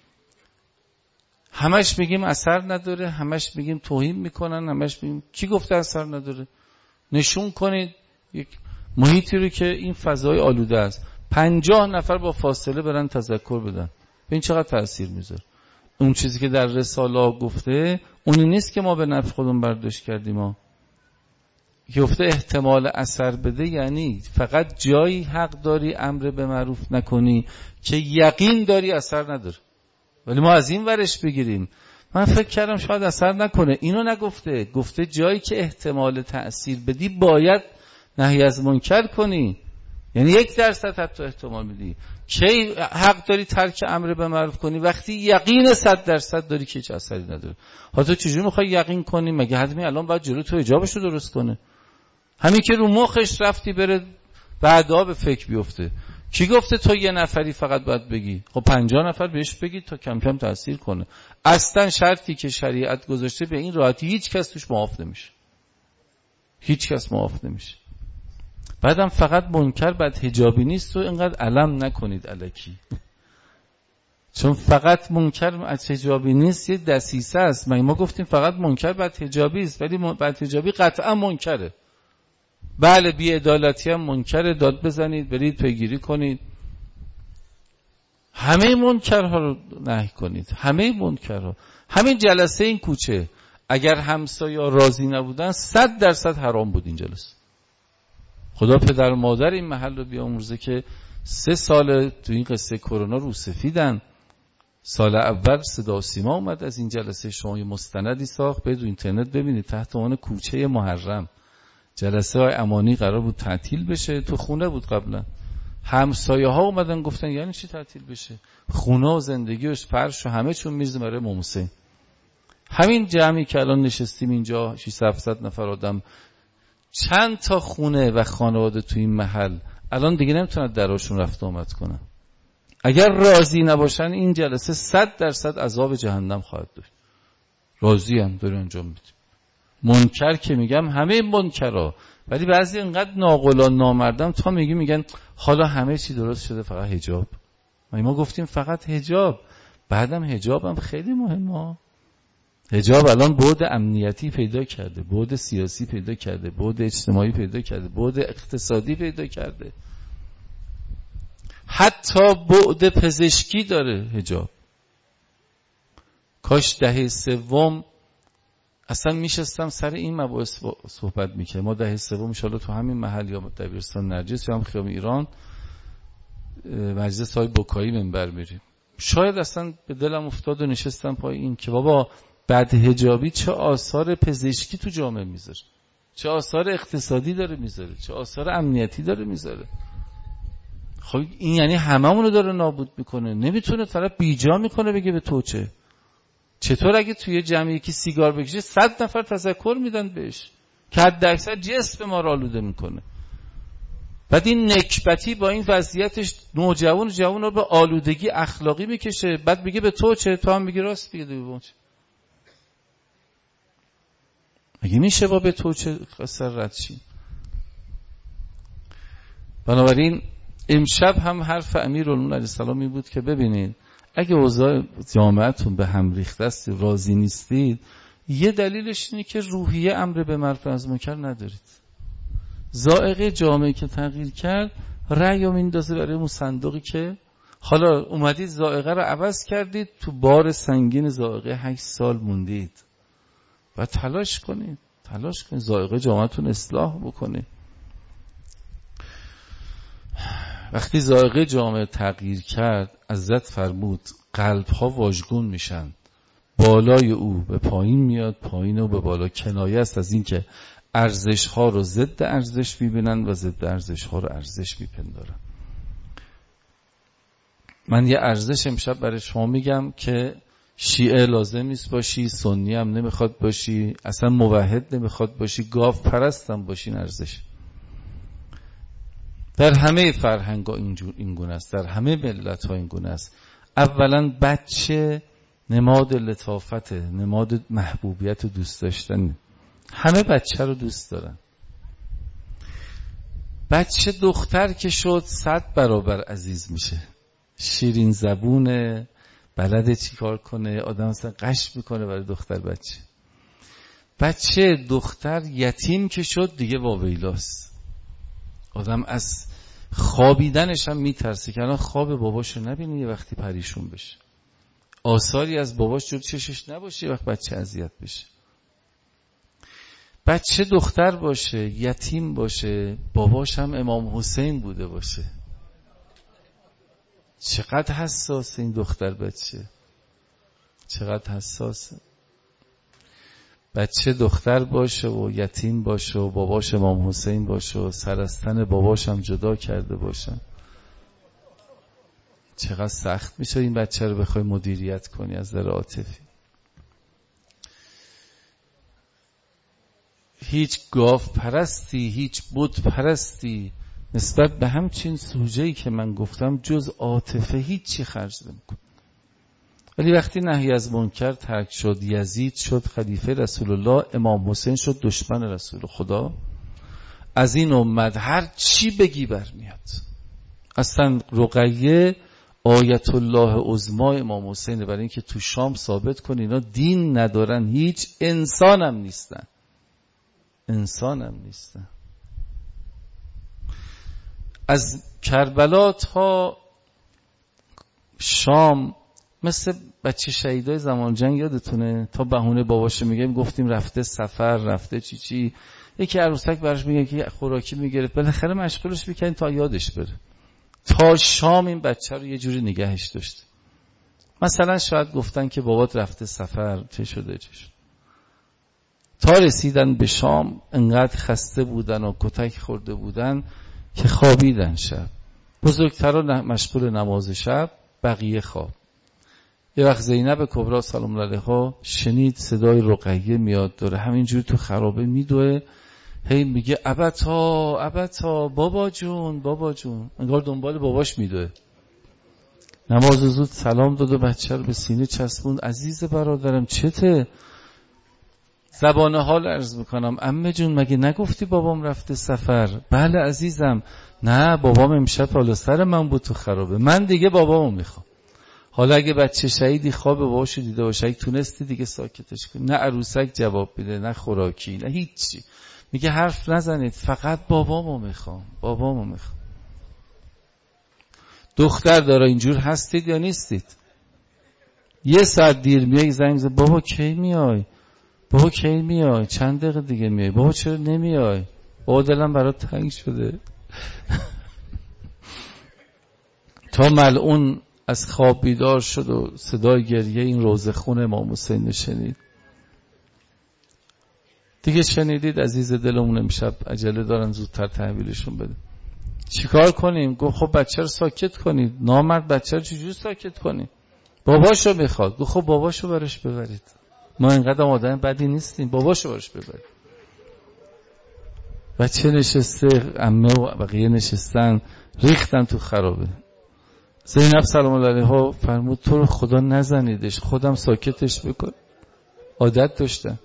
همش میگیم اثر نداره، همش میگیم توهین میکنن، همش میگیم کی گفته اثر نداره؟ نشون کنید یک محیطی رو که این فضای آلوده است 50 نفر با فاصله برن تذکر بدن، این چقدر تأثیر میذاره؟ اون چیزی که در رساله گفته اونی نیست که ما به نفع خودمون برداشت کردیم. ما گفته احتمال اثر بده، یعنی فقط جایی حق داری امر به معروف نکنی که یقین داری اثر نداره. ولی ما از این ورش بگیریم من فکر کردم شاید اثر نکنه. اینو نگفته، گفته جایی که احتمال تأثیر بدی باید نهی از منکر کنی، یعنی 1% حتی احتمال میدی. کی حق داری ترک امر به معروف کنی؟ وقتی یقین 100% داری که هیچ اثری نداره. حالا تو چجوری میخوای یقین کنی؟ مگه حتمی الان باید جلو تو حجابشو درست کنه؟ همین که رو مخش رفتی بره بعدا به فکر بیفته. کی گفته تو یه نفری فقط باید بگی؟ خب 50 نفر بهش بگی تا کم کم تأثیر کنه. اصلا شرطی که شریعت گذاشته به این راحتی هیچ کس توش معاف نمیشه، هیچ کس معاف نمیشه. بعدم فقط منکر بعد حجابی نیست و اینقدر علم نکنید الکی، چون فقط منکر از حجابی نیست یه دسیسه است. ما گفتیم فقط منکر بعد حجابی است، ولی بعد حجابی قطعا منکره. بله بی‌عدالتی هم منکره، داد بزنید برید پیگیری کنید، همه منکرها رو نهی کنید، همه منکرها. همین جلسه این کوچه اگر همسایه‌ها راضی نبودن 100% حرام بود این جلسه. خدا پدر و مادر این محل رو بیامرزه که 3 سال تو این قصه کرونا رو سفیدن. سال اول صدا و سیما اومد از این جلسه، شما یه مستندی ساخت برید تو اینترنت ببینید تحت عنوان کوچه محرم. جلسه های امانی قرار بود تعطیل بشه، تو خونه بود قبلا. همسایه ها اومدن گفتن یعنی چی تعطیل بشه؟ خونه و زندگی و فرش و همه چون میرزه برای امام حسین. همین جمعی که الان نشستیم اینجا 600-700 نفر آدم، چند تا خونه و خانواده تو این محل الان دیگه نمیتونن دراشون رفت آمد کنن. اگر راضی نباشن این جلسه 100% عذاب جهنم خواهد داشت. راضی هم داره انجام میده. منکر که میگم همه منکرها، ولی بعضی اینقدر ناقلان نامردم تا میگن حالا همه چی درست شده فقط حجاب. ما گفتیم فقط حجاب، بعدم حجاب هم خیلی مهمه. حجاب الان بعد امنیتی پیدا کرده، بعد سیاسی پیدا کرده، بعد اجتماعی پیدا کرده، بعد اقتصادی پیدا کرده، حتی بعد پزشکی داره حجاب. کاش دهه سوم اصلا میشستم سر این مباحث صحبت میکنه. ما دهه سوم ان شاءالله تو همین محل یا دبیرستان نرجس یا هم خیام ایران مجلس های بکایی منبر میریم. شاید اصلا به دلم افتاد و نشستم پای این که بابا بدحجابی چه آثار پزشکی تو جامعه میذاره، چه آثار اقتصادی داره میذاره، چه آثار امنیتی داره میذاره. خب این یعنی هممونو داره نابود میکنه. نمیتونه طرف بیجا میکنه بگه به تو چه. چطور اگه توی جمعی یکی سیگار بکشه 100 نفر تذکر میدن بهش که حد اکثر جسم ما رو آلوده میکنه. بعد این نکبتی با این وضعیتش نوجوان جوان رو به آلودگی اخلاقی میکشه، بعد میگه به تو چه، تو هم میگه راست میگه دوم چه. مگه میشه با به تو چه قصر رد شیم؟ بنابراین امشب هم حرف امیرالمومنین علیه السلام این بود که ببینید اگه اوضاع جامعتون به هم ریخته است، راضی نیستید، یه دلیلش اینه که روحیه امر به معروف و نهی از منکر ندارید. ذائقه جامعه که تغییر کرد رأی رو میندازه برای اون صندوقی که حالا اومدید ذائقه رو عوض کردید، تو بار سنگین ذائقه 8 سال موندید. و تلاش کنید ذائقه جامعتون اصلاح بکنید. وقتی ذائقه جامعه تغییر کرد، حضرت فرمود قلب ها واژگون میشن، بالای او به پایین میاد، پایین او به بالا. کنایه است از این که ارزش ها رو ضد ارزش میبینن و ضد ارزش ها رو ارزش میپندارن. من یه ارزش امشب برای شما میگم که شیعه لازم نیست باشی، سنی هم نمیخواد باشی، اصلا موحد نمیخواد باشی، گاو پرست هم باشی. این ارزش در همه فرهنگ ها این گونه است، در همه ملت ها این گونه است. اولا بچه نماد لطافت، نماد محبوبیت و دوست داشتن. همه بچه رو دوست دارن. بچه دختر که شد 100 برابر عزیز میشه. شیرین زبونه، بلده چی کار کنه، آدم اصلا قش میکنه برای دختر. بچه دختر یتیم که شد دیگه واویلاست. آدم از خوابیدنش هم میترسه که الان خواب باباشو نبینه یه وقتی پریشون بشه، آثاری از باباش جلوی چشش نباشه یه وقت بچه اذیت بشه. بچه دختر باشه، یتیم باشه، باباش هم امام حسین بوده باشه. چقدر حساسه این دختر بچه، چقدر حساسه. بچه دختر باشه و یتیم باشه و باباش امام حسین باشه و سر از تن باباش هم جدا کرده باشن، چقدر سخت میشه این بچه رو بخوای مدیریت کنی از نظر عاطفی. هیچ گاو پرستی، هیچ بت پرستی نسبت به همچین سوژه‌ای که من گفتم جز عاطفه هیچی خرج نمی‌کنه. ولی وقتی نهی از منکر ترک شد، یزید شد خلیفه رسول الله، امام حسین شد دشمن رسول خدا، از این امت هر چی بگی برمیاد. اصلا رقیه آیت الله عظما امام حسینه، برای اینکه تو شام ثابت کنه اینا دین ندارن، هیچ انسانم نیستن. از کربلا تا شام مثل بچه شهیدای زمان جنگ یادتونه، تا بهونه باباشه میگه گفتیم رفته سفر، رفته چی یکی عروسک براش میگه که خوراکی میگرفت، بالاخره مشغولش میکنین تا یادش بره. تا شام این بچه رو یه جوری نگهش داشت. مثلا شاید گفتن که بابات رفته سفر، چه شده. تا رسیدن به شام انقدر خسته بودن و کتک خورده بودن که خوابیدن. شب بزرگتران مشغول نماز شب، بقیه خواب. یه وقت زینب کبرا سلام علیها شنید صدای رقیه میاد، داره همینجوری تو خرابه میدوه، هی میگه ابتا بابا جون، انگار دنبال باباش میدوه. نماز زود سلام داد و بچه رو به سینه چسبوند. عزیز برادرم چته؟ زبان حال عرض میکنم عمه جون مگه نگفتی بابام رفته سفر؟ بله عزیزم. نه بابام امشب حالا سر من بود تو خرابه، من دیگه بابامو میخوام. حالا اگه بچه شهیدی خواب باباشو دیده باشه، اگه تونستی دیگه ساکتش کنی. نه عروسک جواب میده، نه خوراکی، نه هیچی. میگه حرف نزنید، فقط بابامو میخوام. دختر داره اینجور هستید یا نیستید؟ یه ساعت دیر میای زنگ زد بابا کی میای؟ چند دقیقه دیگه میای. بابا چرا نمیای؟ بابا دلم برات تنگ شده. تا ملعون از خواب بیدار شد و صدای گریه این روزه خون امام حسین شنید. دیگه شنیدید عزیز دلمون امشب عجله دارن زودتر تحویلشون بده. چیکار کنیم؟ گفت خب بچه رو ساکت کنید. نامرد بچه رو چجور ساکت کنیم؟ باباشو میخواد. گفت خب باباشو برش ببرید. ما اینقدر آدم بدی نیستیم، باباشو برش ببرید. بچه نشسته، عمه و بقیه نشستن، ریختن تو خرابه. زینب سلام الله علیها فرمود تو رو خدا نزنیدش، خودم ساکتش بکن. عادت داشتن.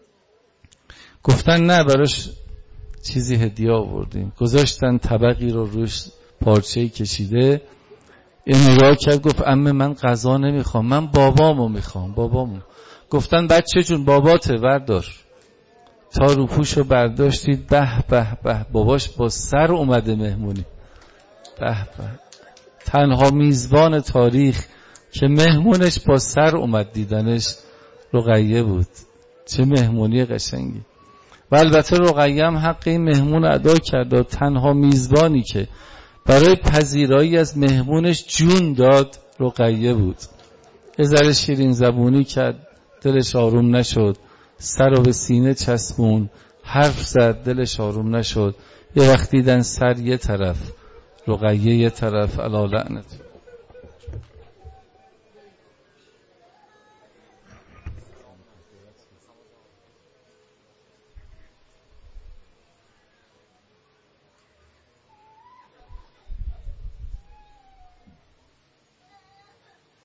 گفتن نه، براش چیزی هدیه آوردیم. گذاشتن طبقی رو روش پارچه‌ای کشیده. این نگاه کرد گفت عمه من غذا نمیخوام، من بابامو میخوام. بابامو. گفتن بچه جون باباته بردار. تا روپوشو برداشتید، به به به، باباش با سر اومده مهمونی. به به، تنها میزبان تاریخ که مهمونش با سر اومد دیدنش رقیه بود. چه مهمونی قشنگی. و البته رقیه هم حق این مهمون ادا کرد و تنها میزبانی که برای پذیرایی از مهمونش جون داد رقیه بود. یه ذره شیرین زبونی کرد، دلش آروم نشد، سر رو به سینه چسبون، حرف زد، دلش آروم نشد. یه وقت دیدن سر یه طرف، رقیه یه طرف، الا لعنت.